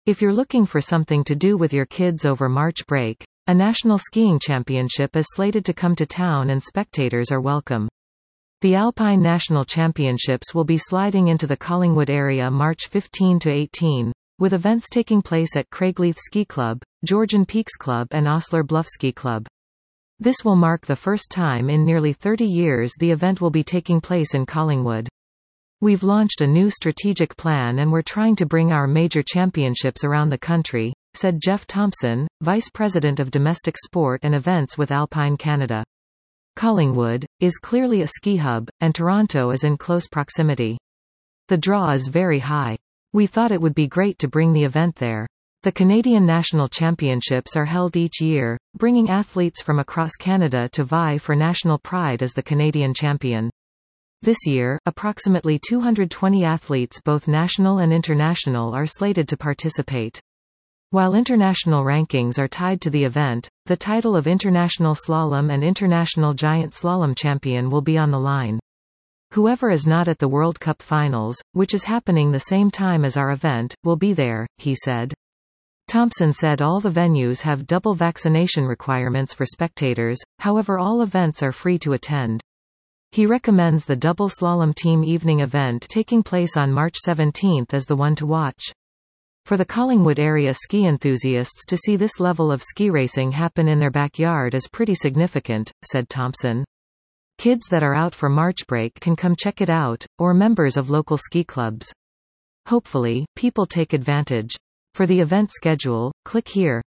If you're looking for something to do with your kids over March break, a national skiing championship is slated to come to town and spectators are welcome. The Alpine National Championships will be sliding into the Collingwood area March 15 to 18, with events taking place at Craigleith Ski Club, Georgian Peaks Club and Osler Bluff Ski Club. This will mark the first time in nearly 30 years the event will be taking place in Collingwood. We've launched a new strategic plan and we're trying to bring our major championships around the country, said Jeff Thompson, Vice President of Domestic Sport and Events with Alpine Canada. Collingwood is clearly a ski hub, and Toronto is in close proximity. The draw is very high. We thought it would be great to bring the event there. The Canadian National Championships are held each year, bringing athletes from across Canada to vie for national pride as the Canadian champion. This year, approximately 220 athletes, both national and international, are slated to participate. While international rankings are tied to the event, the title of International Slalom and International Giant Slalom champion will be on the line. Whoever is not at the World Cup Finals, which is happening the same time as our event, will be there, he said. Thompson said all the venues have double vaccination requirements for spectators, however all events are free to attend. He recommends the double slalom team evening event taking place on March 17 as the one to watch. For the Collingwood area ski enthusiasts to see this level of ski racing happen in their backyard is pretty significant, said Thompson. Kids that are out for March break can come check it out, or members of local ski clubs. Hopefully, people take advantage. For the event schedule, click here.